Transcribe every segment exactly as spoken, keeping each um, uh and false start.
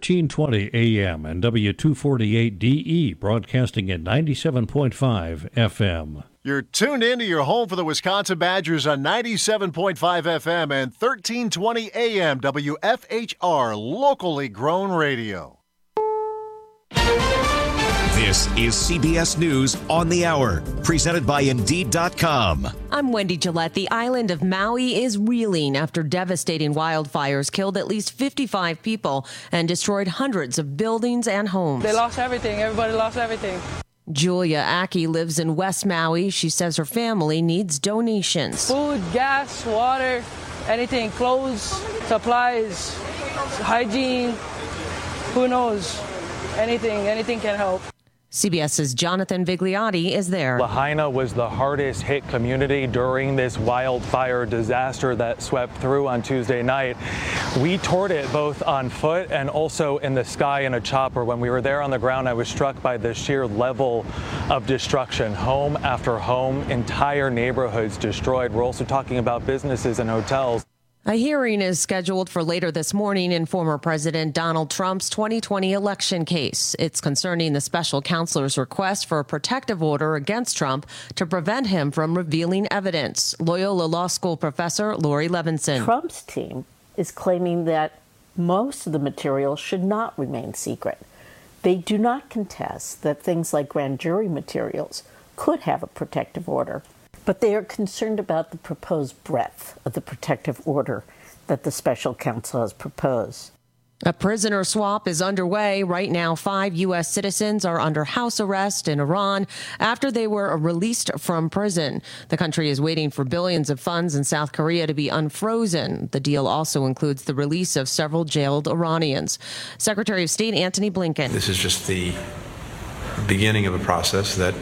thirteen twenty A M and W two forty-eight D E, broadcasting at ninety-seven point five F M. You're tuned in to your home for the Wisconsin Badgers on ninety-seven point five F M and thirteen twenty A M W F H R, locally grown radio. This is C B S News on the Hour, presented by Indeed dot com. I'm Wendy Gillette. The island of Maui is reeling after devastating wildfires killed at least fifty-five people and destroyed hundreds of buildings and homes. They lost everything. Everybody lost everything. Julia Aki lives in West Maui. She says her family needs donations. Food, gas, water, anything, clothes, supplies, hygiene, who knows? Anything, anything can help. CBS's Jonathan Vigliotti is there. Lahaina was the hardest hit community during this wildfire disaster that swept through on Tuesday night. We toured it both on foot and also in the sky in a chopper. When we were there on the ground, I was struck by the sheer level of destruction. Home after home, entire neighborhoods destroyed. We're also talking about businesses and hotels. A hearing is scheduled for later this morning in former President Donald Trump's twenty twenty election case. It's concerning the special counselor's request for a protective order against Trump to prevent him from revealing evidence. Loyola Law School professor Lori Levinson. Trump's team is claiming that most of the material should not remain secret. They do not contest that things like grand jury materials could have a protective order. But they are concerned about the proposed breadth of the protective order that the special counsel has proposed. A prisoner swap is underway. Right now, five U S citizens are under house arrest in Iran after they were released from prison. The country is waiting for billions of funds in South Korea to be unfrozen. The deal also includes the release of several jailed Iranians. Secretary of State Antony Blinken. This is just the beginning of a process that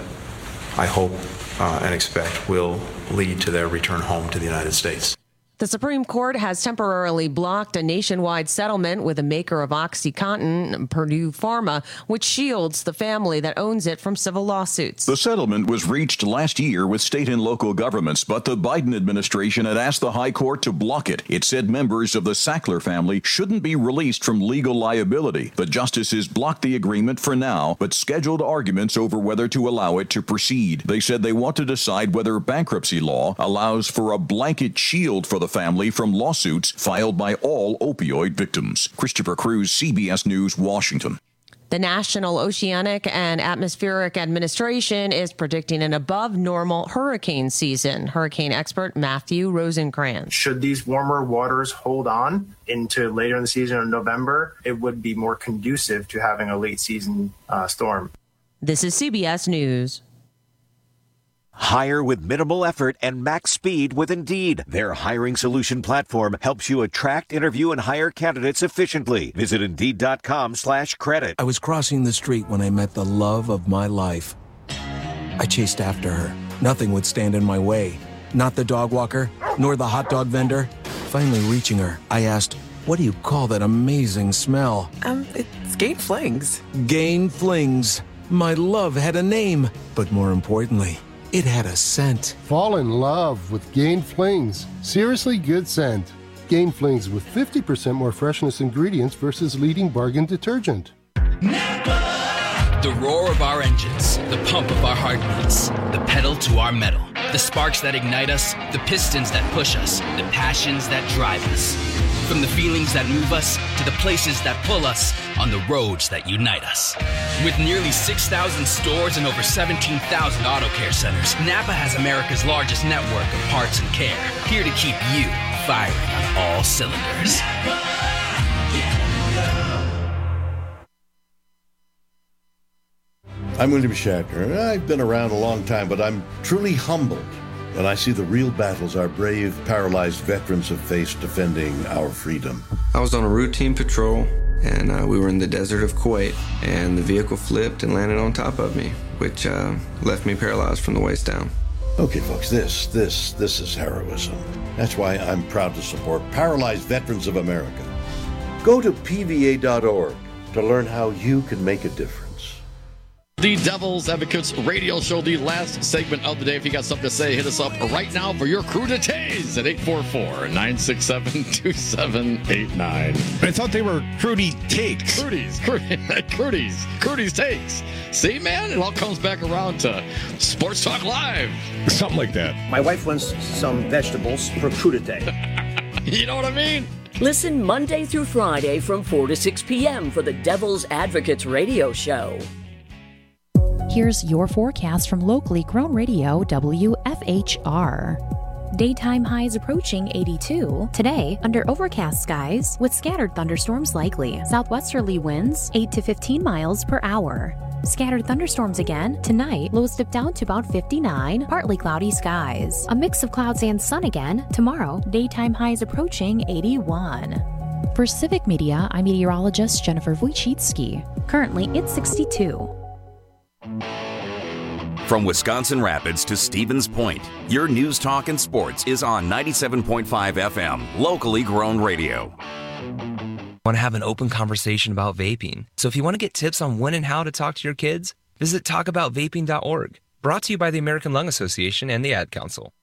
I hope Uh, and expect will lead to their return home to the United States. The Supreme Court has temporarily blocked a nationwide settlement with a maker of OxyContin, Purdue Pharma, which shields the family that owns it from civil lawsuits. The settlement was reached last year with state and local governments, but the Biden administration had asked the High Court to block it. It said members of the Sackler family shouldn't be released from legal liability. The justices blocked the agreement for now, but scheduled arguments over whether to allow it to proceed. They said they want to decide whether bankruptcy law allows for a blanket shield for the family from lawsuits filed by all opioid victims. Christopher Cruz, C B S News, Washington. The National Oceanic and Atmospheric Administration is predicting an above-normal hurricane season. Hurricane expert Matthew Rosencrantz. Should these warmer waters hold on into later in the season in November, it would be more conducive to having a late-season uh, storm. This is C B S News. Hire with minimal effort and max speed with Indeed. Their hiring solution platform helps you attract, interview, and hire candidates efficiently. Visit Indeed.com slash credit. I was crossing the street when I met the love of my life. I chased after her. Nothing would stand in my way. Not the dog walker, nor the hot dog vendor. Finally reaching her, I asked, "What do you call that amazing smell?" Um, it's Gain Flings. Gain Flings. My love had a name, but more importantly, it had a scent. Fall in love with Gain Flings. Seriously good scent. Gain Flings with fifty percent more freshness ingredients versus leading bargain detergent. The roar of our engines, the pump of our heartbeats, the pedal to our metal, the sparks that ignite us, the pistons that push us, the passions that drive us. From the feelings that move us to the places that pull us on the roads that unite us. With nearly six thousand stores and over seventeen thousand auto care centers, Napa has America's largest network of parts and care, here to keep you firing on all cylinders. I'm William Shatner, and I've been around a long time, but I'm truly humbled when I see the real battles our brave, paralyzed veterans have faced defending our freedom. I was on a routine patrol, and uh, we were in the desert of Kuwait, and the vehicle flipped and landed on top of me, which uh, left me paralyzed from the waist down. Okay, folks, this, this, this is heroism. That's why I'm proud to support Paralyzed Veterans of America. Go to P V A dot org to learn how you can make a difference. The Devil's Advocates radio show, the last segment of the day. If you got something to say, hit us up right now for your cruditays at eight four four, nine six seven, two seven eight nine. I thought they were Crudy Takes. Crudies, Crudies, Crudies Takes. See, man, it all comes back around to Sports Talk Live. Something like that. My wife wants some vegetables for crudité. You know what I mean? Listen Monday through Friday from four to six p.m. for the Devil's Advocates radio show. Here's your forecast from locally grown radio W F H R. Daytime highs approaching eighty-two. Today, under overcast skies with scattered thunderstorms likely. Southwesterly winds eight to fifteen miles per hour. Scattered thunderstorms again. Tonight, lows dip down to about fifty-nine. Partly cloudy skies. A mix of clouds and sun again. Tomorrow, daytime highs approaching eighty-one. For Civic Media, I'm meteorologist Jennifer Wojcicki. Currently, it's sixty-two. From Wisconsin Rapids to Stevens Point, your news, talk, and sports is on ninety-seven point five F M, locally grown radio. Want to have an open conversation about vaping? So if you want to get tips on when and how to talk to your kids, visit talk about vaping dot org. Brought to you by the American Lung Association and the Ad Council.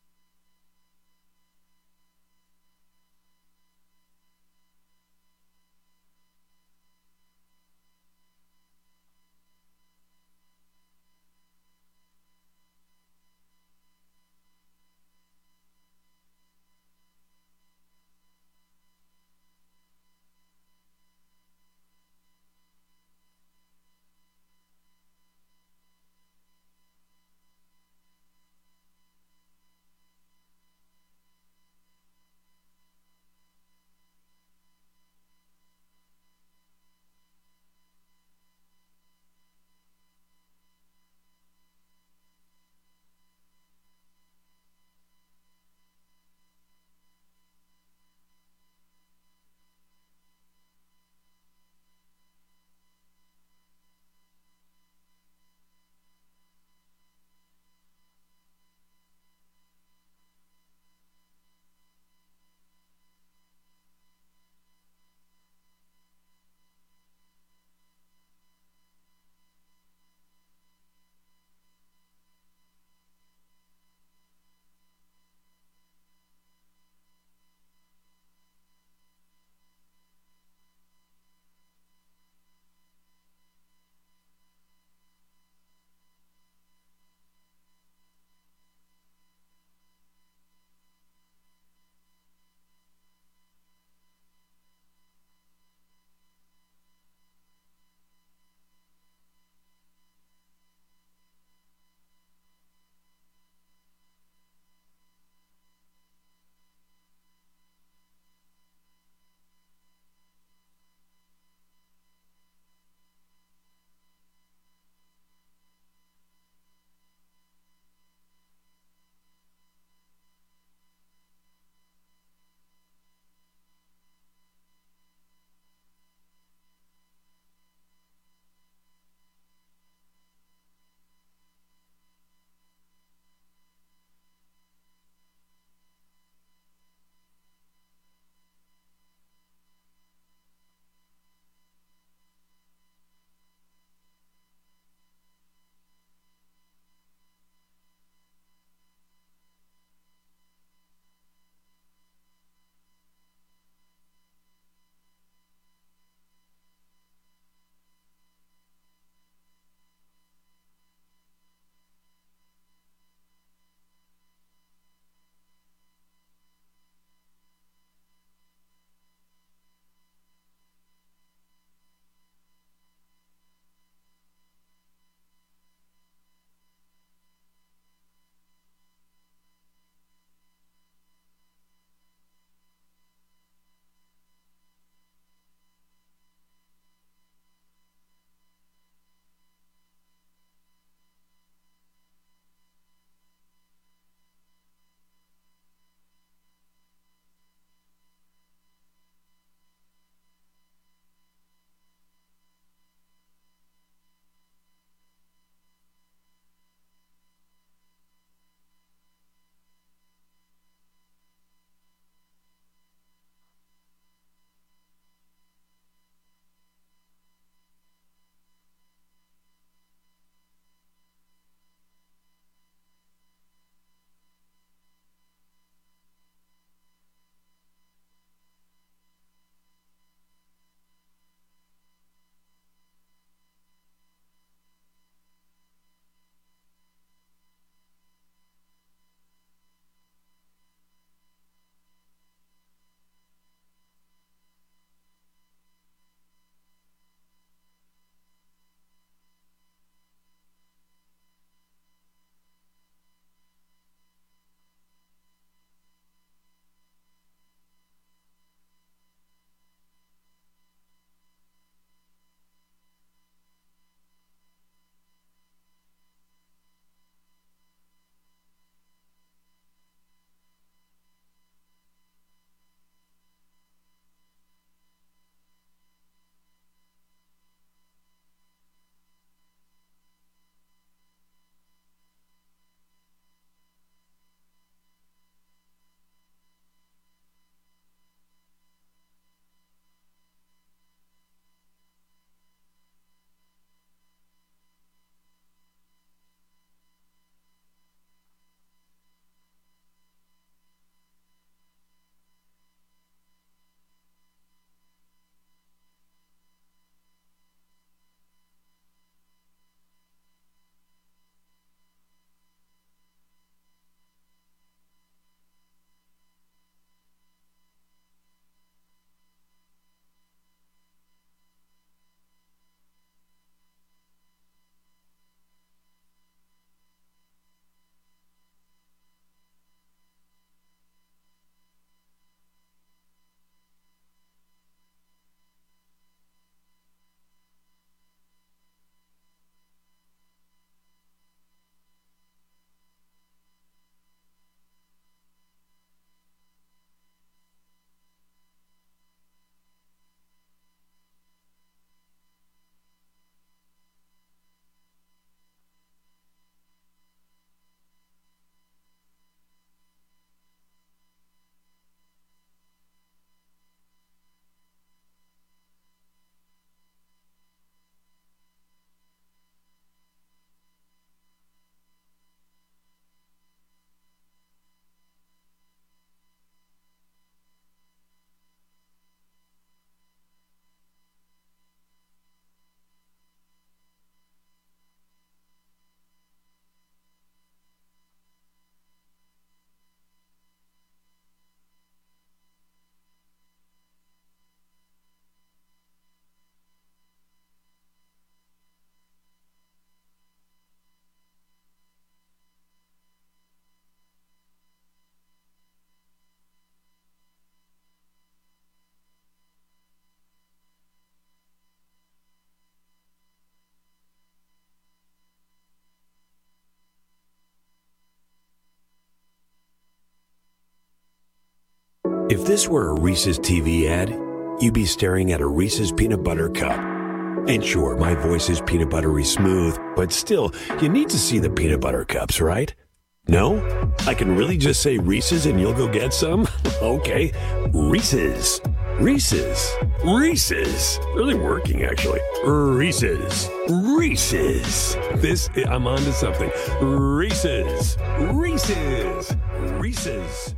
If this were a Reese's T V ad, you'd be staring at a Reese's peanut butter cup. And sure, my voice is peanut buttery smooth, but still, you need to see the peanut butter cups, right? No? I can really just say Reese's and you'll go get some? Okay, Reese's. Reese's. Reese's. Really working, actually. Reese's. Reese's. This, I'm on to something. Reese's. Reese's. Reese's.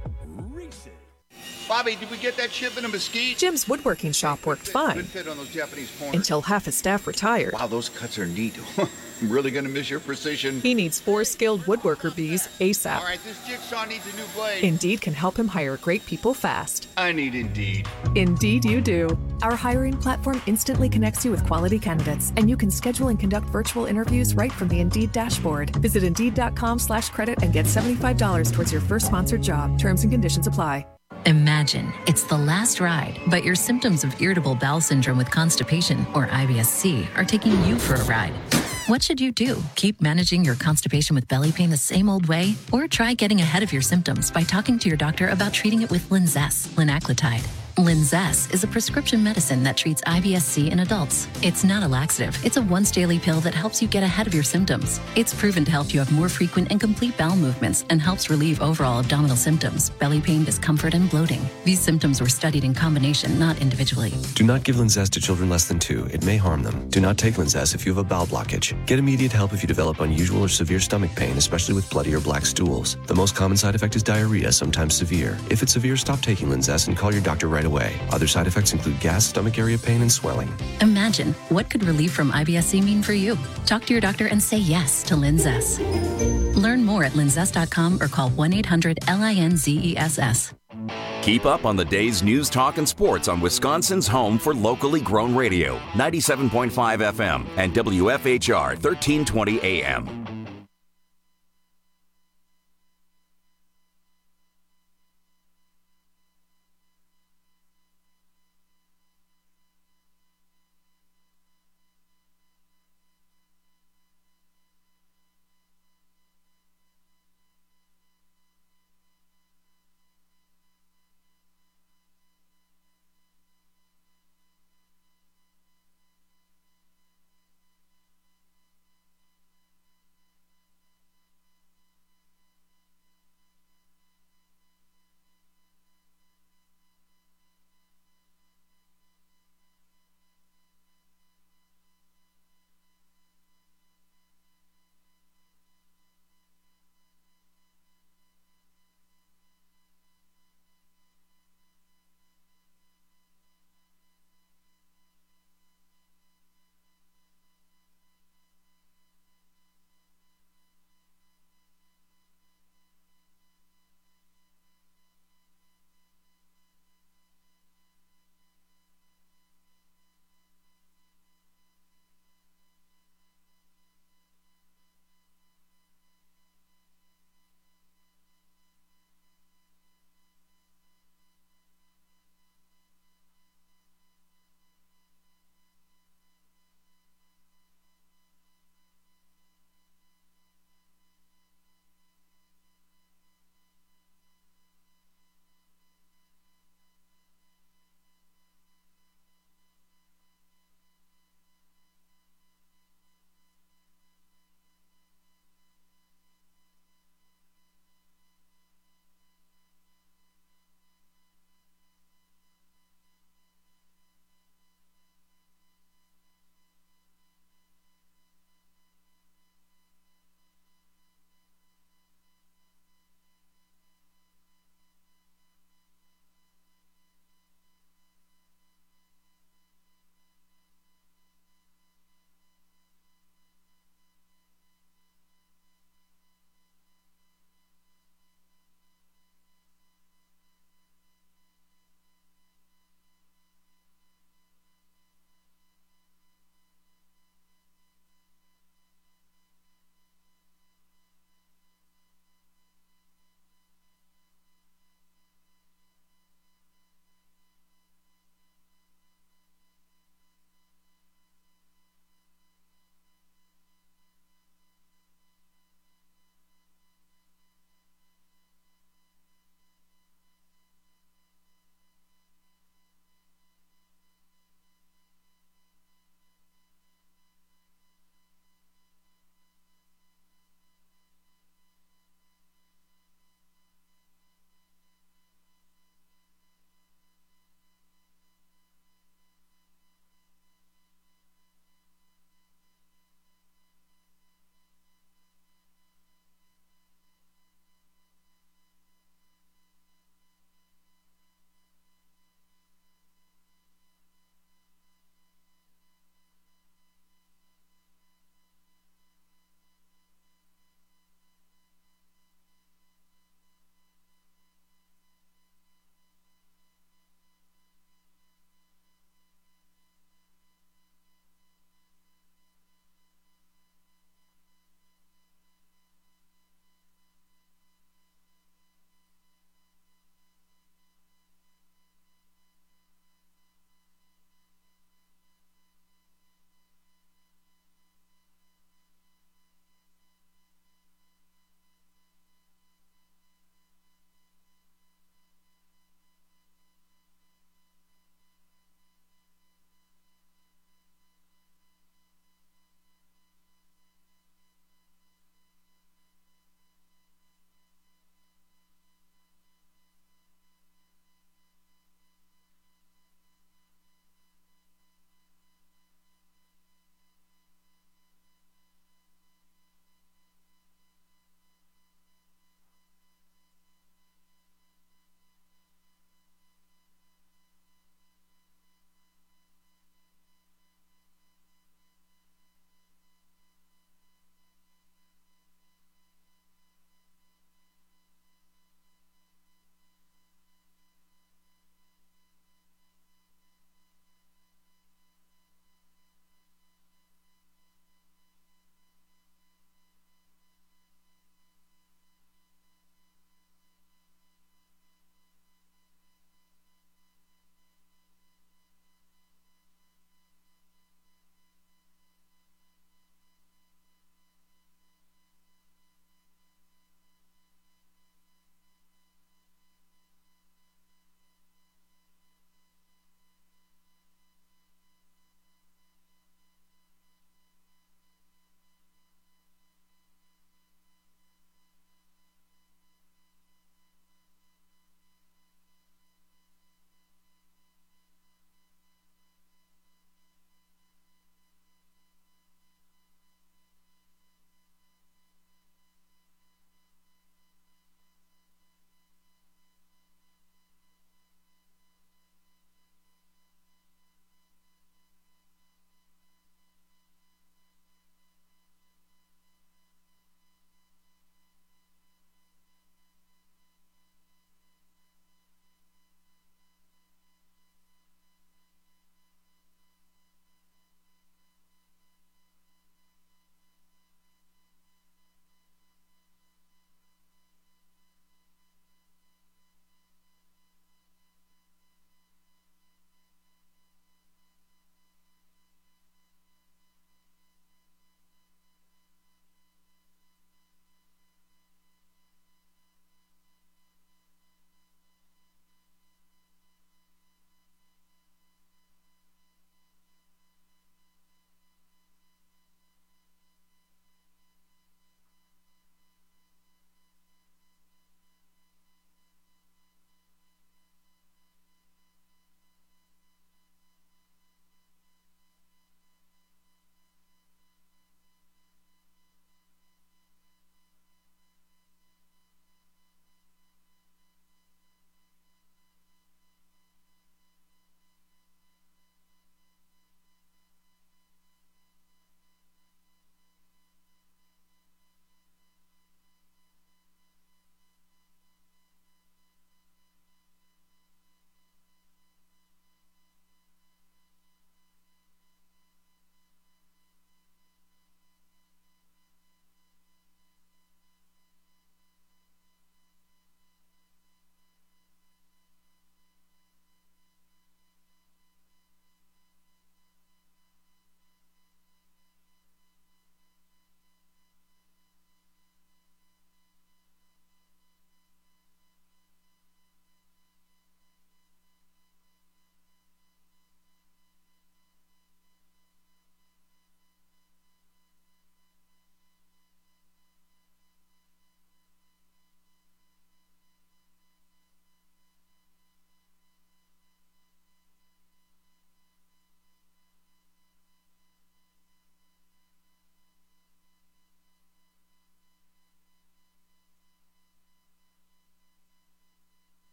Bobby, did we get that shipment of mesquite? Jim's woodworking shop worked fine. Good fit on those Japanese corners. Until half his staff retired. Wow, those cuts are neat. I'm really going to miss your precision. He needs four skilled woodworker bees ASAP. All right, this jigsaw needs a new blade. Indeed can help him hire great people fast. I need Indeed. Indeed you do. Our hiring platform instantly connects you with quality candidates, and you can schedule and conduct virtual interviews right from the Indeed dashboard. Visit Indeed.com slash credit and get seventy-five dollars towards your first sponsored job. Terms and conditions apply. Imagine it's the last ride, but your symptoms of irritable bowel syndrome with constipation, or I B S C, are taking you for a ride. What should you do? Keep managing your constipation with belly pain the same old way? Or try getting ahead of your symptoms by talking to your doctor about treating it with Linzess, linaclotide. Linzess is a prescription medicine that treats I B S C in adults. It's not a laxative. It's a once-daily pill that helps you get ahead of your symptoms. It's proven to help you have more frequent and complete bowel movements and helps relieve overall abdominal symptoms, belly pain, discomfort, and bloating. These symptoms were studied in combination, not individually. Do not give Linzess to children less than two. It may harm them. Do not take Linzess if you have a bowel blockage. Get immediate help if you develop unusual or severe stomach pain, especially with bloody or black stools. The most common side effect is diarrhea, sometimes severe. If it's severe, stop taking Linzess and call your doctor right away. Other side effects include gas, stomach area pain, and swelling. Imagine, what could relief from I B S C mean for you? Talk to your doctor and say yes to Linzess. Learn more at linzess dot com or call one eight hundred L I N Z E S S. Keep up on the day's news, talk, and sports on Wisconsin's home for locally grown radio, ninety-seven point five F M and W F H R thirteen twenty A M.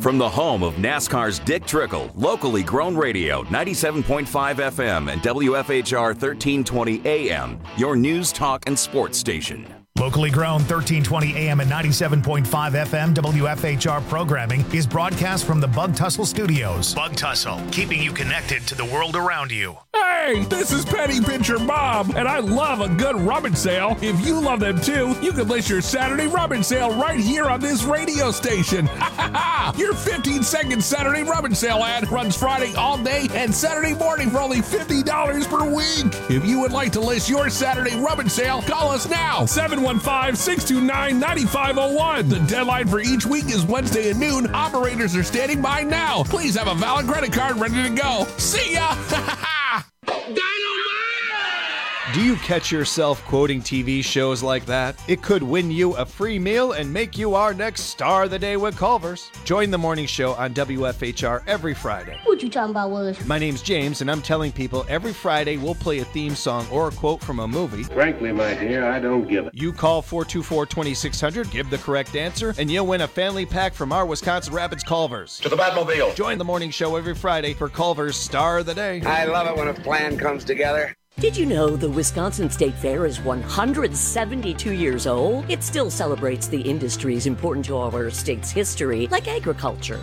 From the home of NASCAR's Dick Trickle, locally grown radio, ninety-seven point five F M and W F H R thirteen twenty A M, your news, talk, and sports station. Locally grown thirteen twenty A M and ninety-seven point five F M W F H R programming is broadcast from the Bug Tussle Studios. Bug Tussle, keeping you connected to the world around you. Hey, this is Penny Pincher Bob, and I love a good rummage sale. If you love them too, you can list your Saturday rummage sale right here on this radio station. Ha ha ha! Your fifteen second Saturday rummage sale ad runs Friday all day and Saturday morning for only fifty dollars per week. If you would like to list your Saturday rummage sale, call us now, seven one five, six two nine, nine five zero one. The deadline for each week is Wednesday at noon. Operators are standing by now. Please have a valid credit card ready to go. See ya! Do you catch yourself quoting T V shows like that? It could win you a free meal and make you our next star of the day with Culver's. Join the morning show on W F H R every Friday. What you talking about, Willis? My name's James, and I'm telling people every Friday we'll play a theme song or a quote from a movie. Frankly, my dear, I don't give it. You call four two four, two six zero zero, give the correct answer, and you'll win a family pack from our Wisconsin Rapids Culver's. To the Batmobile. Join the morning show every Friday for Culver's Star of the Day. I love it when a plan comes together. Did you know the Wisconsin State Fair is one hundred seventy-two years old? It still celebrates the industries important to our state's history, like agriculture.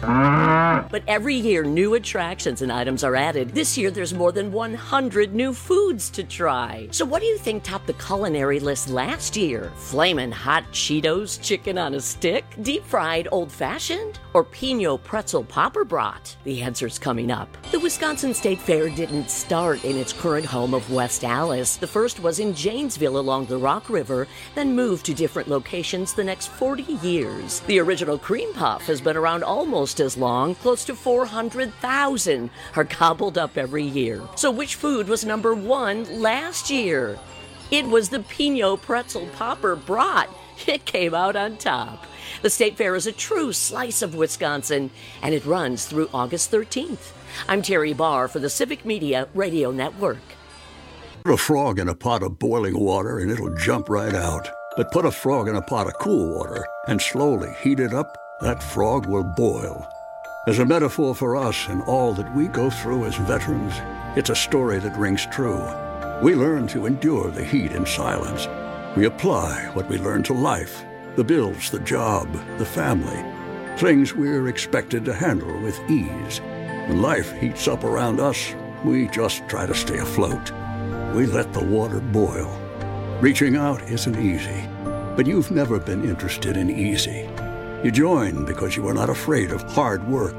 But every year, new attractions and items are added. This year, there's more than one hundred new foods to try. So what do you think topped the culinary list last year? Flamin' hot Cheetos chicken on a stick? Deep-fried old-fashioned? Or Pinot pretzel popper brat? The answer's coming up. The Wisconsin State Fair didn't start in its current home of West West Allis. The first was in Janesville along the Rock River, then moved to different locations the next forty years. The original cream puff has been around almost as long. Close to four hundred thousand are gobbled up every year. So which food was number one last year? It was the Pinot pretzel popper brat. It came out on top. The State Fair is a true slice of Wisconsin, and it runs through August thirteenth. I'm Terry Barr for the Civic Media Radio Network. Put a frog in a pot of boiling water and it'll jump right out. But put a frog in a pot of cool water and slowly heat it up, that frog will boil. As a metaphor for us and all that we go through as veterans, it's a story that rings true. We learn to endure the heat in silence. We apply what we learn to life, the bills, the job, the family, things we're expected to handle with ease. When life heats up around us, we just try to stay afloat. We let the water boil. Reaching out isn't easy, but you've never been interested in easy. You join because you are not afraid of hard work.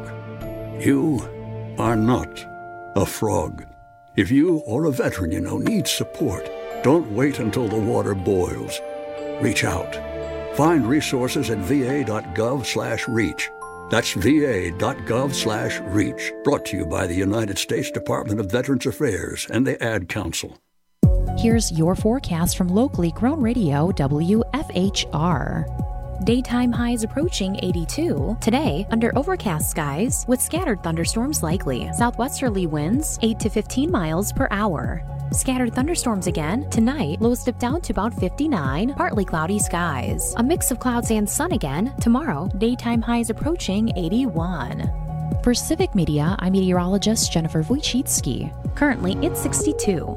You are not a frog. If you or a veteran you know needs support, don't wait until the water boils. Reach out. Find resources at va.gov slash reach. That's va.gov slash reach. Brought to you by the United States Department of Veterans Affairs and the Ad Council. Here's your forecast from locally grown radio W F H R. Daytime highs approaching eighty-two. Today, under overcast skies with scattered thunderstorms likely. Southwesterly winds eight to fifteen miles per hour. Scattered thunderstorms again. Tonight, lows dip down to about fifty-nine, partly cloudy skies. A mix of clouds and sun again. Tomorrow, daytime highs approaching eighty-one. For Civic Media, I'm meteorologist Jennifer Wojcicki. Currently, it's sixty-two.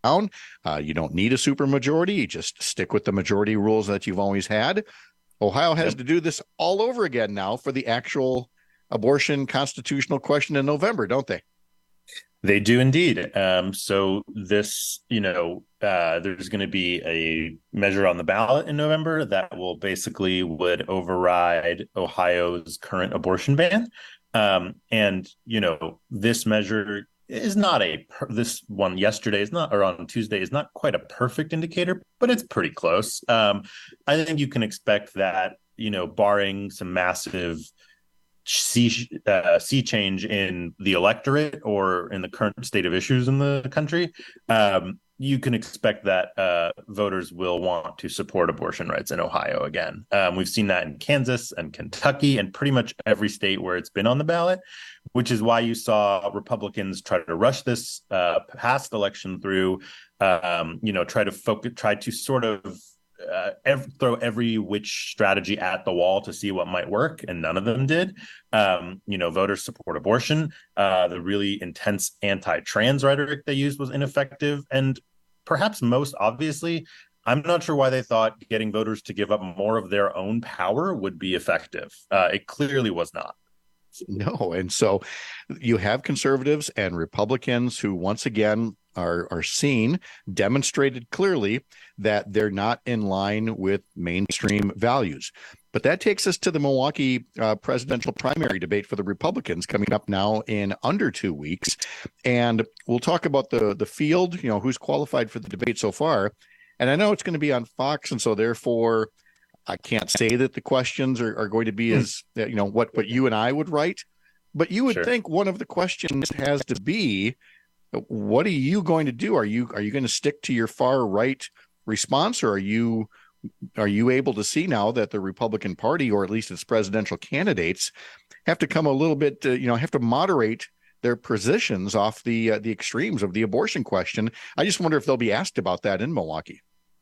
down. Uh, you don't need a supermajority. You just stick with the majority rules that you've always had. Ohio has yep. to do this all over again now for the actual abortion constitutional question in November, don't they? They do indeed. Um, so this, you know, uh, there's going to be a measure on the ballot in November that will basically would override Ohio's current abortion ban. Um, and, you know, this measure is not a, this one yesterday is not, or on Tuesday is not quite a perfect indicator, but it's pretty close. Um, I think you can expect that, you know, barring some massive sea, uh, sea change in the electorate or in the current state of issues in the country, um, you can expect that uh, voters will want to support abortion rights in Ohio again. Um, we've seen that in Kansas and Kentucky and pretty much every state where it's been on the ballot, which is why you saw Republicans try to rush this uh, past election through, um, you know, try to focus, try to sort of Uh, ev- throw every which strategy at the wall to see what might work, and none of them did. Um, you know, voters support abortion. Uh, the really intense anti-trans rhetoric they used was ineffective, and perhaps most obviously, I'm not sure why they thought getting voters to give up more of their own power would be effective. Uh, it clearly was not. No, and so you have conservatives and Republicans who once again are are seen, demonstrated clearly that they're not in line with mainstream values. But that takes us to the Milwaukee uh, presidential primary debate for the Republicans coming up now in under two weeks. And we'll talk about the, the field, you know, who's qualified for the debate so far. And I know it's going to be on Fox, and so therefore I can't say that the questions are, are going to be as, you know, what, what you and I would write. But you would sure. think one of the questions has to be, what are you going to do? Are you are you going to stick to your far right response, or are you are you able to see now that the Republican Party, or at least its presidential candidates, have to come a little bit, uh, you know, have to moderate their positions off the uh, the extremes of the abortion question? I just wonder if they'll be asked about that in Milwaukee.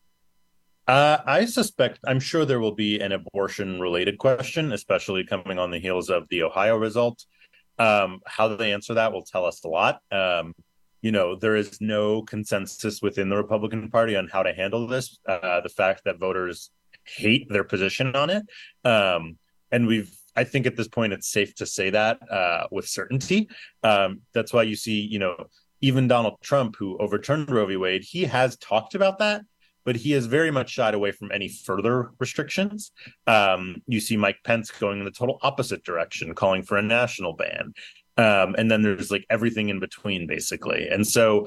Uh, I suspect, I'm sure there will be an abortion-related question, especially coming on the heels of the Ohio result. Um, how they answer that will tell us a lot. Um, You know, there is no consensus within the Republican Party on how to handle this. Uh, the fact that voters hate their position on it. Um, and we've, I think at this point, it's safe to say that uh, with certainty. Um, that's why you see, you know, even Donald Trump, who overturned Roe v. Wade, he has talked about that, but he has very much shied away from any further restrictions. Um, you see Mike Pence going in the total opposite direction, calling for a national ban. Um, and then there's like everything in between, basically. And so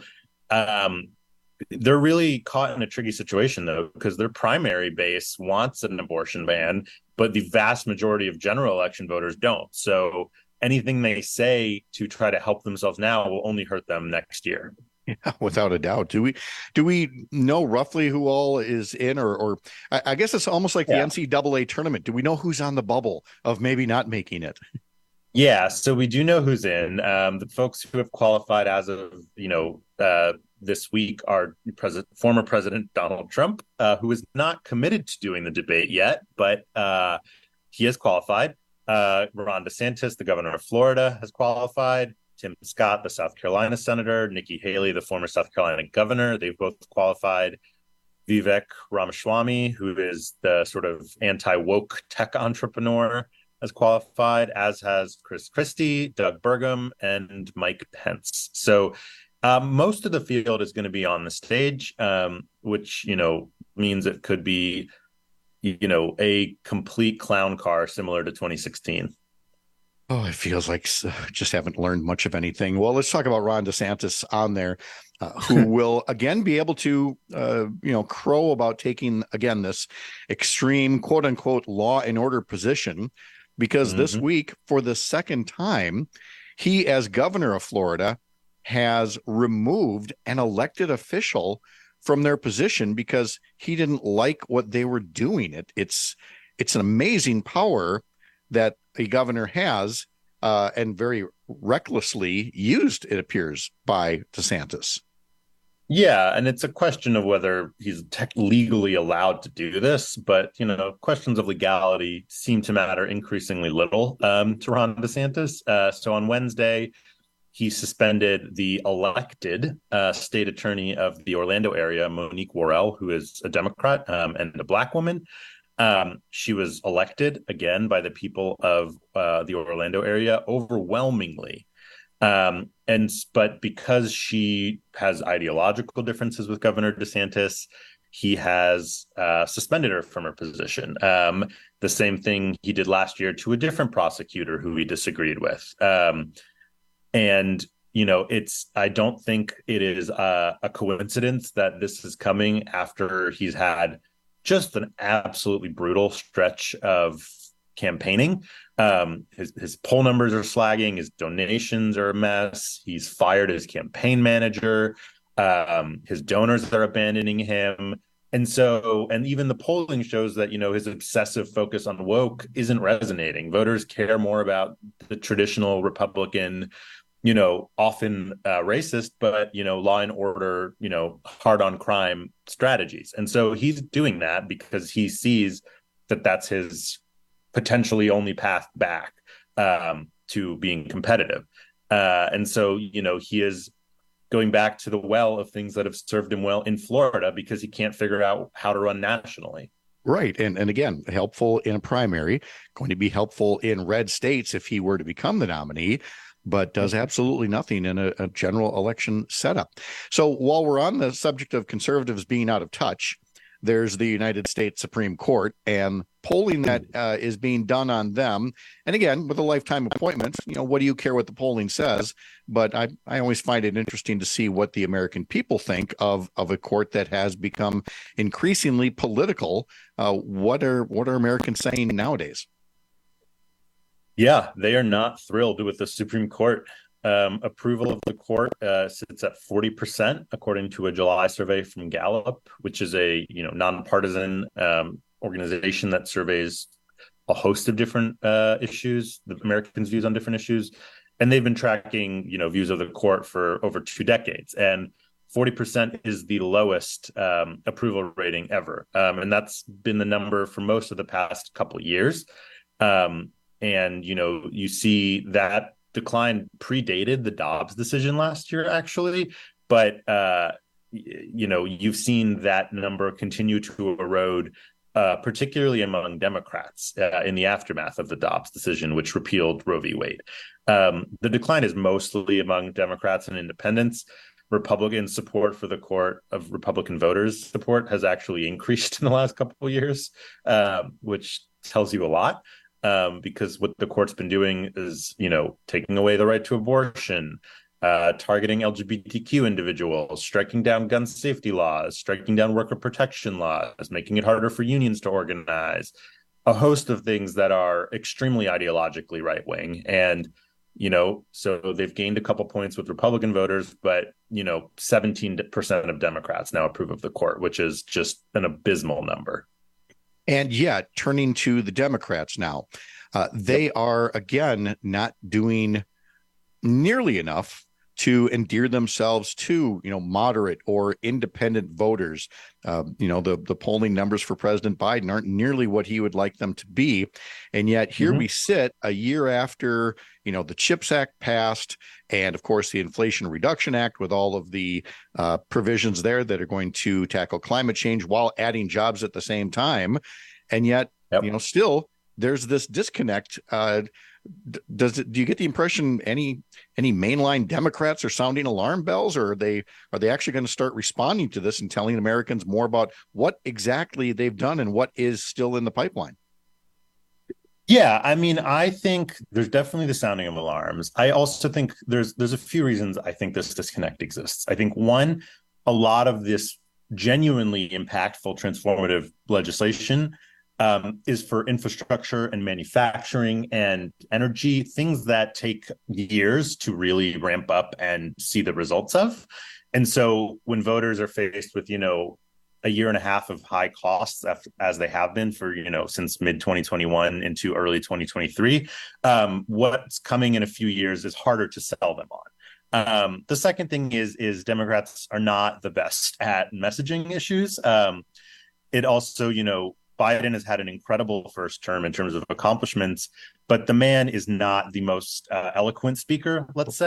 um, they're really caught in a tricky situation, though, because their primary base wants an abortion ban, but the vast majority of general election voters don't. So anything they say to try to help themselves now will only hurt them next year. Yeah, without a doubt. Do we do we know roughly who all is in, or or I, I guess it's almost like yeah. the N C double A tournament. Do we know who's on the bubble of maybe not making it? Yeah, so we do know who's in. Um, the folks who have qualified as of, you know, uh, this week are President, former President Donald Trump, uh, who is not committed to doing the debate yet, but uh, he has qualified. Uh, Ron DeSantis, the governor of Florida, has qualified. Tim Scott, the South Carolina senator. Nikki Haley, the former South Carolina governor. They've both qualified. Vivek Ramaswamy, who is the sort of anti-woke tech entrepreneur, has qualified, as has Chris Christie, Doug Burgum, and Mike Pence. So um, most of the field is going to be on the stage, um, which, you know, means it could be, you know, a complete clown car similar to twenty sixteen. Oh, it feels like uh, just haven't learned much of anything. Well, let's talk about Ron DeSantis on there, uh, who will again be able to, uh, you know, crow about taking, again, this extreme, quote unquote, law and order position, because mm-hmm. this week, for the second time, he, as governor of Florida, has removed an elected official from their position because he didn't like what they were doing. It, it's, it's an amazing power that a governor has, uh, and very recklessly used, it appears, by DeSantis. Yeah, and it's a question of whether he's tech legally allowed to do this, but, you know, questions of legality seem to matter increasingly little um, to Ron DeSantis. Uh, so on Wednesday, he suspended the elected uh, state attorney of the Orlando area, Monique Worrell, who is a Democrat um, and a Black woman. Um, she was elected again by the people of uh, the Orlando area overwhelmingly. Um, and but because she has ideological differences with Governor DeSantis, he has uh, suspended her from her position. Um, the same thing he did last year to a different prosecutor who he disagreed with. Um, And, you know, it's I don't think it is a, a coincidence that this is coming after he's had just an absolutely brutal stretch of campaigning. Um, his, his poll numbers are slagging. His donations are a mess. He's fired his campaign manager. Um, his donors are abandoning him. And so, and even the polling shows that, you know, his obsessive focus on woke isn't resonating. Voters care more about the traditional Republican, you know, often uh, racist, but, you know, law and order, you know, hard on crime strategies. And so he's doing that because he sees that that's his potentially only path back um, to being competitive. Uh, and so, you know, he is going back to the well of things that have served him well in Florida because he can't figure out how to run nationally. Right. And and again, helpful in a primary, going to be helpful in red states if he were to become the nominee, but does absolutely nothing in a, a general election setup. So while we're on the subject of conservatives being out of touch, there's the United States Supreme Court and polling that uh, is being done on them. And again, with a lifetime appointment, you know, what do you care what the polling says? But I, I always find it interesting to see what the American people think of, of a court that has become increasingly political. Uh, what are what are Americans saying nowadays? Yeah, they are not thrilled with the Supreme Court. Um, approval of the court uh, sits at forty percent, according to a July survey from Gallup, which is a you know nonpartisan um, organization that surveys a host of different uh, issues, the Americans' views on different issues, and they've been tracking you know views of the court for over two decades. And forty percent is the lowest um, approval rating ever, um, and that's been the number for most of the past couple of years. Um, And, you know, you see that decline predated the Dobbs decision last year, actually. But, uh, you know, you've seen that number continue to erode, uh, particularly among Democrats uh, in the aftermath of the Dobbs decision, which repealed Roe v. Wade. Um, the decline is mostly among Democrats and independents. Republican support for the court of Republican voters support has actually increased in the last couple of years, uh, which tells you a lot. Um, because what the court's been doing is, you know, taking away the right to abortion, uh, targeting L G B T Q individuals, striking down gun safety laws, striking down worker protection laws, making it harder for unions to organize, a host of things that are extremely ideologically right-wing. And, you know, so they've gained a couple points with Republican voters, but, you know, seventeen percent of Democrats now approve of the court, which is just an abysmal number. And yet, turning to the Democrats now, uh, they are, again, not doing nearly enough to endear themselves to, you know, moderate or independent voters. Uh, you know, the, the polling numbers for President Biden aren't nearly what he would like them to be. And yet here mm-hmm. we sit a year after, you know, the CHIPS Act passed, and of course, the Inflation Reduction Act with all of the uh, provisions there that are going to tackle climate change while adding jobs at the same time. And yet, yep. you know, still there's this disconnect. Uh, does it, do you get the impression any any mainline Democrats are sounding alarm bells, or are they are they actually going to start responding to this and telling Americans more about what exactly they've done and what is still in the pipeline? Yeah, I mean, I think there's definitely the sounding of alarms. I also think there's there's a few reasons I think this disconnect exists. I think one, a lot of this genuinely impactful, transformative legislation um, is for infrastructure and manufacturing and energy, things that take years to really ramp up and see the results of. And so when voters are faced with, you know, a year and a half of high costs, after, as they have been for, you know, since mid twenty twenty-one into early twenty twenty-three, um, what's coming in a few years is harder to sell them on. Um, the second thing is, is Democrats are not the best at messaging issues. Um, it also, you know, Biden has had an incredible first term in terms of accomplishments, but the man is not the most uh, eloquent speaker, let's say.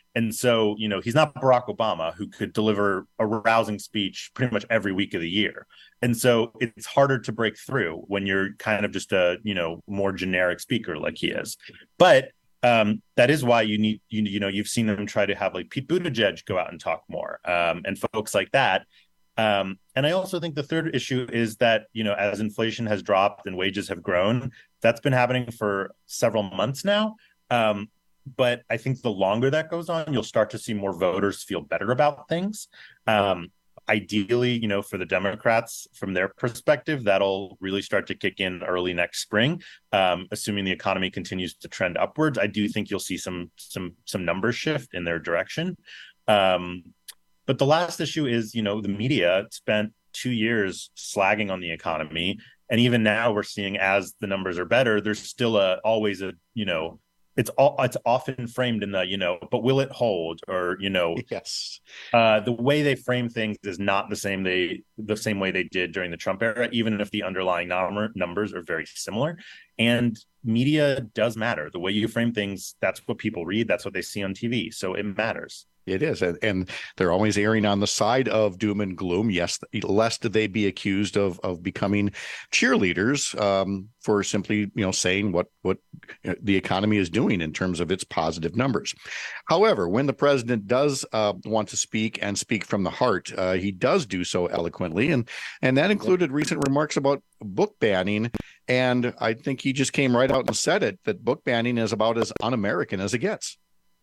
And so, you know, he's not Barack Obama, who could deliver a rousing speech pretty much every week of the year. And so it's harder to break through when you're kind of just a, you know, more generic speaker like he is. But um, that is why you need, you, you know, you've seen him try to have like Pete Buttigieg go out and talk more um, and folks like that. Um, and I also think the third issue is that, you know, as inflation has dropped and wages have grown, that's been happening for several months now. Um, but I think the longer that goes on, you'll start to see more voters feel better about things. Um, ideally, you know, for the Democrats, from their perspective, that'll really start to kick in early next spring, um, assuming the economy continues to trend upwards. I do think you'll see some some some numbers shift in their direction. Um, but the last issue is, you know, the media spent two years slagging on the economy. And even now we're seeing, as the numbers are better, there's still a always a, you know, it's all it's often framed in the, you know, but will it hold? Or, you know, yes, uh, the way they frame things is not the same they the same way they did during the Trump era, even if the underlying number, numbers are very similar. And media does matter. The way you frame things, that's what people read. That's what they see on T V. So it matters. It is. And, and they're always erring on the side of doom and gloom. Yes, lest they be accused of of becoming cheerleaders um, for simply, you know, saying what, what the economy is doing in terms of its positive numbers. However, when the president does uh, want to speak and speak from the heart, uh, he does do so eloquently. And, and that included recent remarks about book banning. And I think he just came right out and said it, that book banning is about as un-American as it gets.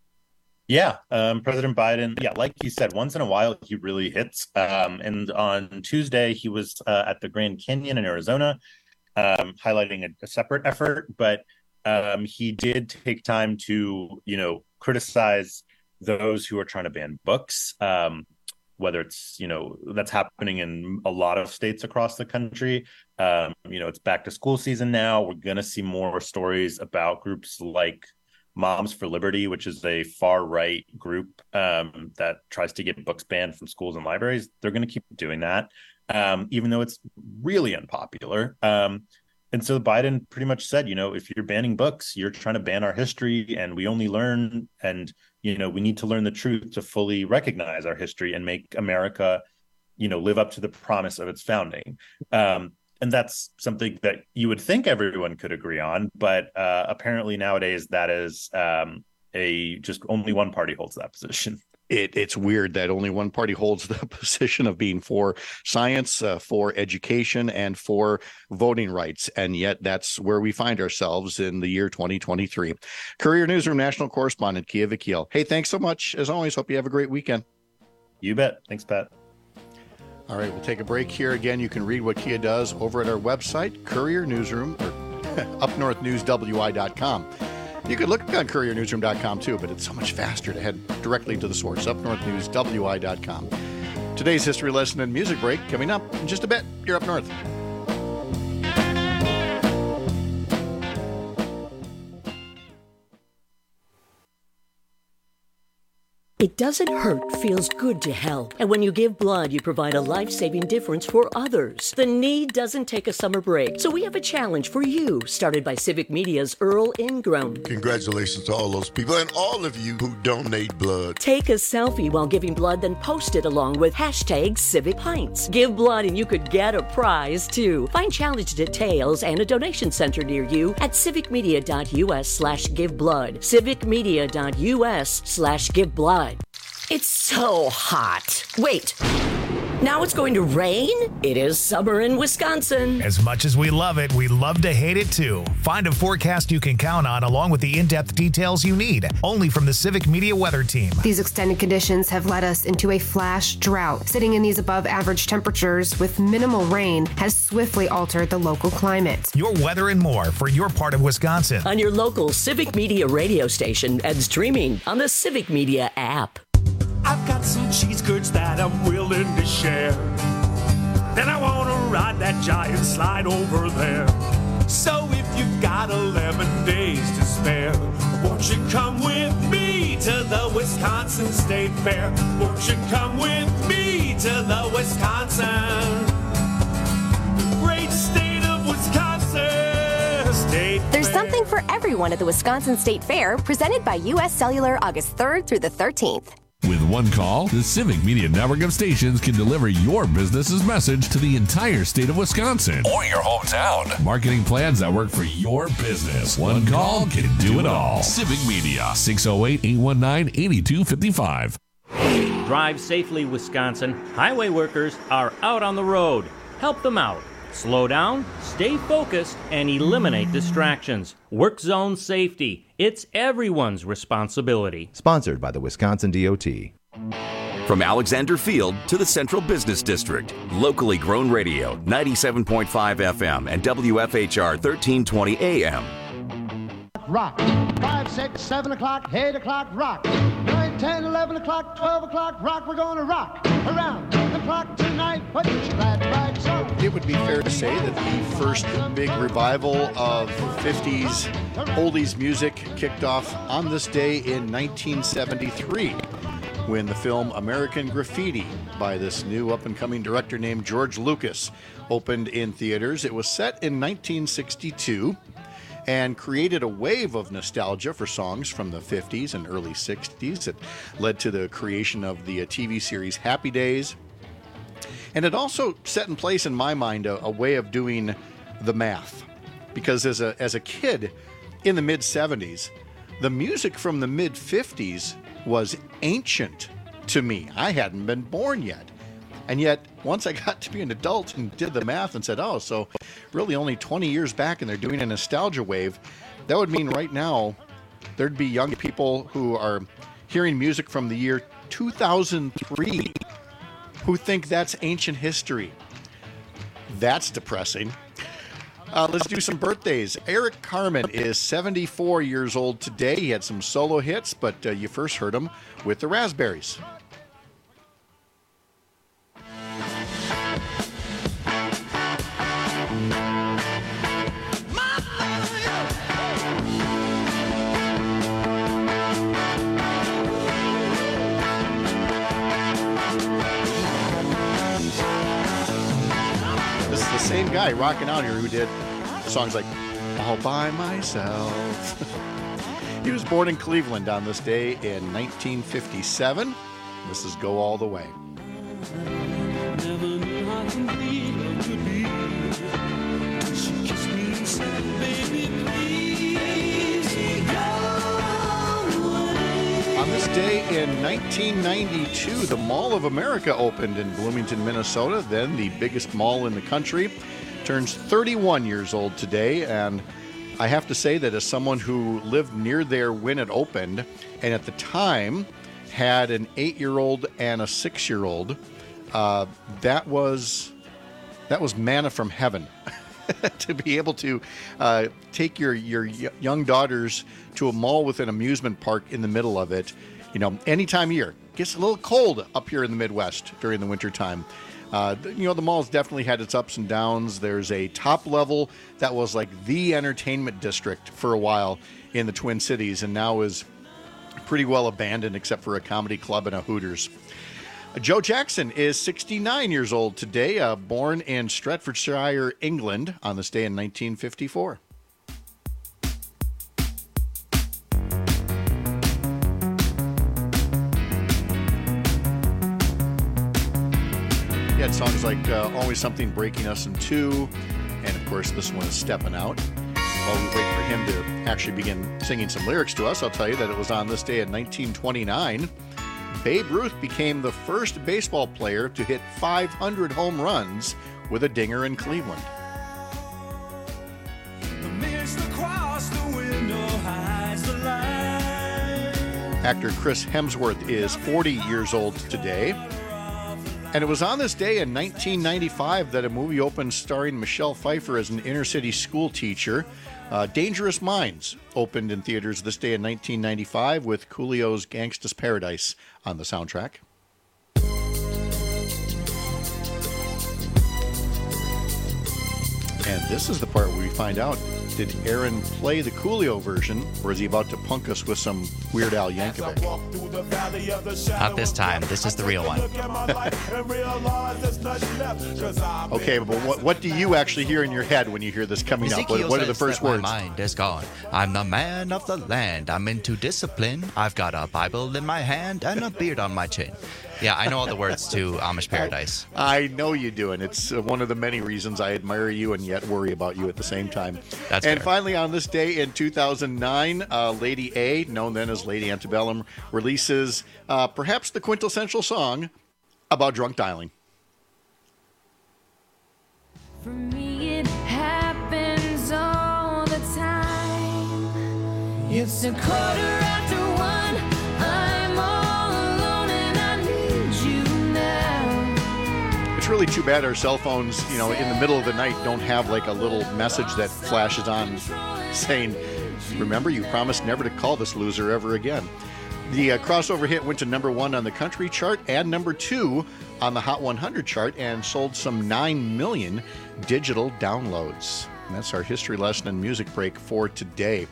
Yeah, um, President Biden, yeah, like he said, once in a while, he really hits. Um, and on Tuesday, he was uh, at the Grand Canyon in Arizona, um, highlighting a, a separate effort. But um, he did take time to, you know, criticize those who are trying to ban books, um, whether it's, you know, that's happening in a lot of states across the country. Um, you know, it's back to school season now. We're going to see more stories about groups like Moms for Liberty, which is a far-right group um, that tries to get books banned from schools and libraries. They're going to keep doing that, um, even though it's really unpopular. Um, and so Biden pretty much said, you know, if you're banning books, you're trying to ban our history, and we only learn, and, you know, we need to learn the truth to fully recognize our history and make America, you know, live up to the promise of its founding. Um, And that's something that you would think everyone could agree on, but uh, apparently nowadays that is um, a just only one party holds that position. It, it's weird that only one party holds the position of being for science, uh, for education, and for voting rights. And yet that's where we find ourselves in the year twenty twenty-three. Courier Newsroom national correspondent Kia Vakil. Hey, thanks so much. As always, hope you have a great weekend. You bet. Thanks, Pat. All right, we'll take a break here. Again, you can read what Kia does over at our website, Courier Newsroom, or up north news w i dot com. You could look on courier newsroom dot com too, but it's so much faster to head directly to the source, up north news w i dot com. Today's history lesson and music break coming up in just a bit. You're Up North. It doesn't hurt, feels good to help. And when you give blood, you provide a life-saving difference for others. The need doesn't take a summer break. So we have a challenge for you, started by Civic Media's Earl Ingram. Congratulations to all those people and all of you who donate blood. Take a selfie while giving blood, then post it along with hashtag Civic Pints. Give blood and you could get a prize, too. Find challenge details and a donation center near you at civicmedia.us slash give blood. civicmedia.us slash give blood. It's so hot. Wait, now it's going to rain? It is summer in Wisconsin. As much as we love it, we love to hate it too. Find a forecast you can count on along with the in-depth details you need, only from the Civic Media Weather Team. These extended conditions have led us into a flash drought. Sitting in these above average temperatures with minimal rain has swiftly altered the local climate. Your weather and more for your part of Wisconsin. On your local Civic Media radio station and streaming on the Civic Media app. I've got some cheese curds that I'm willing to share. Then I want to ride that giant slide over there. So if you've got eleven days to spare, won't you come with me to the Wisconsin State Fair? Won't you come with me to the Wisconsin, the great state of Wisconsin State There's something for everyone at the Wisconsin State Fair, presented by U S Cellular, August third through the thirteenth. With one call, the Civic Media Network of stations can deliver your business's message to the entire state of Wisconsin or your hometown. Marketing plans that work for your business. One call can do it all. Civic Media, six oh eight, eight one nine, eight two five five. Drive safely, Wisconsin. Highway workers are out on the road. Help them out. Slow down, stay focused, and eliminate distractions. Work zone safety. It's everyone's responsibility. Sponsored by the Wisconsin D O T. From Alexander Field to the Central Business District, locally grown radio, ninety-seven point five F M and W F H R thirteen twenty A M. Rock. five, six, seven o'clock, eight o'clock, rock. nine, ten, eleven o'clock, twelve o'clock, rock. We're going to rock around the clock tonight. Put your glad rags on. It would be fair to say that the first big revival of fifties oldies music kicked off on this day in nineteen seventy-three when the film American Graffiti by this new up-and-coming director named George Lucas opened in theaters. It was set in nineteen sixty-two and created a wave of nostalgia for songs from the fifties and early sixties. It led to the creation of the T V series Happy Days. And it also set in place, in my mind, a, a way of doing the math. Because as a, as a kid in the mid-seventies, the music from the mid-fifties was ancient to me. I hadn't been born yet. And yet, once I got to be an adult and did the math and said, oh, so really only twenty years back and they're doing a nostalgia wave, that would mean right now there'd be young people who are hearing music from the year two thousand three who think that's ancient history. That's depressing. Uh, let's do some birthdays. Eric Carmen is seventy-four years old today. He had some solo hits, but uh, you first heard him with the Raspberries. Same guy rocking out here who did songs like All By Myself. He was born in Cleveland on this day in nineteen fifty-seven. This is Go All the Way. Never knew how complete love could be. She kissed me and said, baby, please go away. On this day in nineteen ninety-two, the Mall of America opened in Bloomington, Minnesota, then the biggest mall in the country. Turns thirty-one years old today, and I have to say that as someone who lived near there when it opened, and at the time had an eight-year-old and a six-year-old, uh, that was that was manna from heaven. To be able to uh, take your your young daughters to a mall with an amusement park in the middle of it, you know, any time of year. Gets a little cold up here in the Midwest during the winter time. Uh, you know, the mall's definitely had its ups and downs. There's a top level that was like the entertainment district for a while in the Twin Cities, and now is pretty well abandoned except for a comedy club and a Hooters. Joe Jackson is sixty-nine years old today, uh, born in Stratfordshire, England, on this day in nineteen fifty-four. He had songs like uh, Always Something Breaking Us in Two, and of course this one is Steppin' Out. While we wait for him to actually begin singing some lyrics to us, I'll tell you that it was on this day in nineteen twenty-nine. Babe Ruth became the first baseball player to hit five hundred home runs with a dinger in Cleveland. The mist across the window hides the light. Actor Chris Hemsworth is forty years old today. And it was on this day in nineteen ninety-five that a movie opened starring Michelle Pfeiffer as an inner-city school teacher. Uh, Dangerous Minds opened in theaters this day in nineteen ninety-five with Coolio's Gangsta's Paradise on the soundtrack. And this is the part where we find out, did Aaron play the Coolio version, or is he about to punk us with some Weird Al Yankovic? Not this time. This is the real one. Okay, but what, what do you actually hear in your head when you hear this coming up? What, what are the first words? My mind is gone. I'm the man of the land. I'm into discipline. I've got a Bible in my hand and a beard on my chin. Yeah, I know all the words to Amish Paradise. I, I know you do, and it's uh, one of the many reasons I admire you and yet worry about you at the same time. That's and fair. finally, on this day in two thousand nine, uh, Lady A, known then as Lady Antebellum, releases uh, perhaps the quintessential song about drunk dialing. For me, it happens all the time. It's a quarter after one. I'm all alone and I need you now. It's really too bad our cell phones, you know, in the middle of the night don't have like a little message that flashes on saying, remember, you promised never to call this loser ever again. The uh, crossover hit went to number one on the country chart and number two on the Hot one hundred chart and sold some nine million digital downloads. And that's our history lesson and music break for today.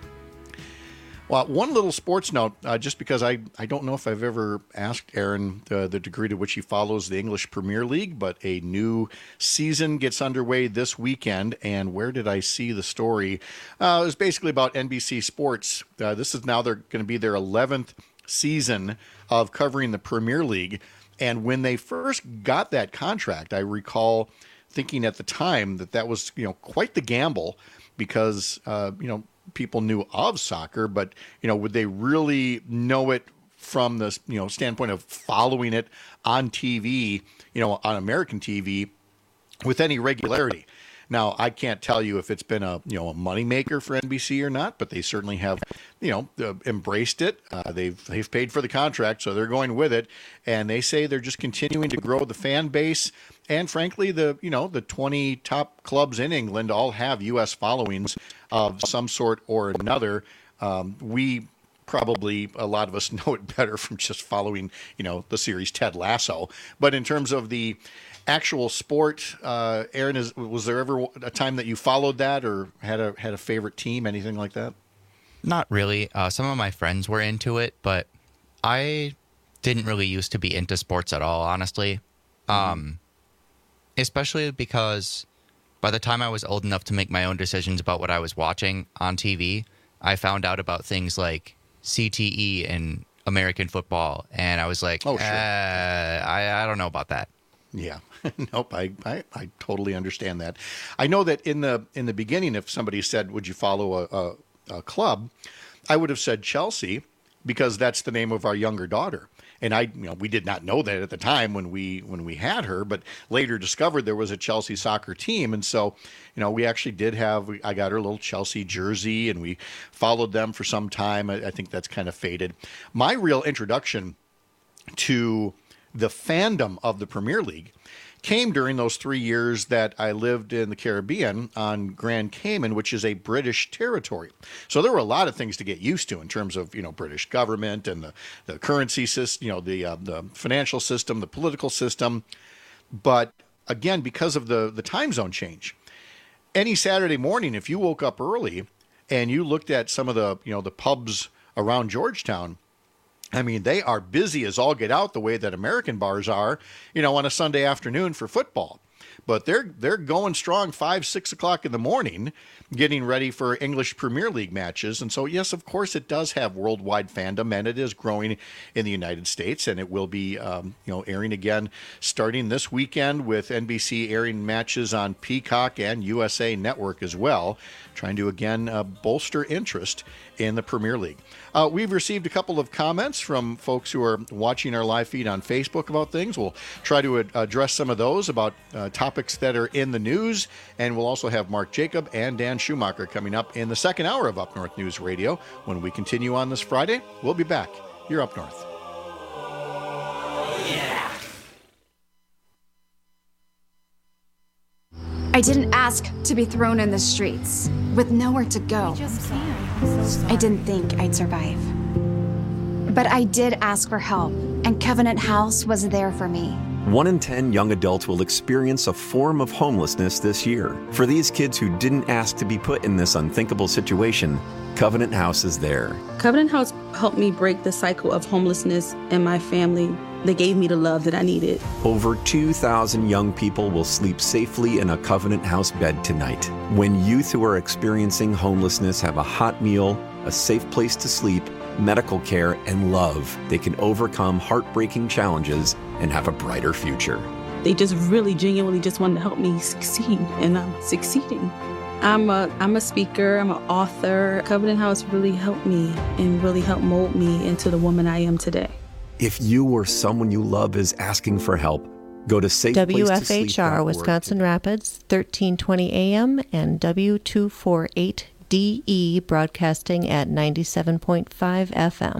Well, one little sports note, uh, just because I, I don't know if I've ever asked Aaron the, the degree to which he follows the English Premier League, but a new season gets underway this weekend. And where did I see the story? Uh, it was basically about N B C Sports. Uh, this is now they're going to be their eleventh season of covering the Premier League. And when they first got that contract, I recall thinking at the time that that was, you know, quite the gamble because, uh, you know, people knew of soccer, but, you know, would they really know it from the, you know, standpoint of following it on T V, you know, on American T V with any regularity? Now, I can't tell you if it's been a, you know, a moneymaker for N B C or not, but they certainly have, you know, uh, embraced it. Uh, they've they've paid for the contract, so they're going with it. And they say they're just continuing to grow the fan base. And frankly, the, you know, the twenty top clubs in England all have U S followings of some sort or another. Um, we probably, a lot of us know it better from just following, you know, the series Ted Lasso. But in terms of the actual sport, uh, Aaron, is, was there ever a time that you followed that or had a had a favorite team, anything like that? Not really. Uh, some of my friends were into it, but I didn't really used to be into sports at all, honestly. Mm-hmm. Um, especially because by the time I was old enough to make my own decisions about what I was watching on T V, I found out about things like C T E and American football, and I was like, oh, sure. uh, I, I don't know about that. Yeah, nope. I, I, I totally understand that. I know that in the in the beginning, if somebody said, "Would you follow a, a, a club?" I would have said Chelsea because that's the name of our younger daughter. And I, you know, we did not know that at the time when we when we had her, but later discovered there was a Chelsea soccer team, and so, you know, we actually did have. I got her a little Chelsea jersey, and we followed them for some time. I, I think that's kind of faded. My real introduction to the fandom of the Premier League came during those three years that I lived in the Caribbean on Grand Cayman, which is a British territory. So there were a lot of things to get used to in terms of, you know, British government and the, the currency system, you know, the uh, the financial system, the political system. But again, because of the, the time zone change, any Saturday morning, if you woke up early and you looked at some of the, you know, the pubs around Georgetown, I mean, they are busy as all get out the way that American bars are, you know, on a Sunday afternoon for football. But they're they're going strong five, six o'clock in the morning, getting ready for English Premier League matches. And so, yes, of course, it does have worldwide fandom, and it is growing in the United States. And it will be, um, you know, airing again starting this weekend with N B C airing matches on Peacock and U S A Network as well, trying to again uh, bolster interest in the Premier League. Uh, we've received a couple of comments from folks who are watching our live feed on Facebook about things. We'll try to ad- address some of those about uh, topics that are in the news, and we'll also have Mark Jacob and Dan Schumacher coming up in the second hour of Up North News Radio. When we continue on this Friday, we'll be back. You're Up North. Yeah. I didn't ask to be thrown in the streets with nowhere to go. I didn't think I'd survive. But I did ask for help, and Covenant House was there for me. One in ten young adults will experience a form of homelessness this year. For these kids who didn't ask to be put in this unthinkable situation, Covenant House is there. Covenant House helped me break the cycle of homelessness in my family. They gave me the love that I needed. Over two thousand young people will sleep safely in a Covenant House bed tonight. When youth who are experiencing homelessness have a hot meal, a safe place to sleep, medical care, and love, they can overcome heartbreaking challenges and have a brighter future. They just really genuinely just wanted to help me succeed, and I'm succeeding. I'm a, I'm a speaker, I'm an author. Covenant House really helped me and really helped mold me into the woman I am today. If you or someone you love is asking for help, go to safe place to sleep dot org. W F H R Wisconsin Rapids, thirteen twenty A M and W two forty-eight D E broadcasting at ninety-seven point five F M.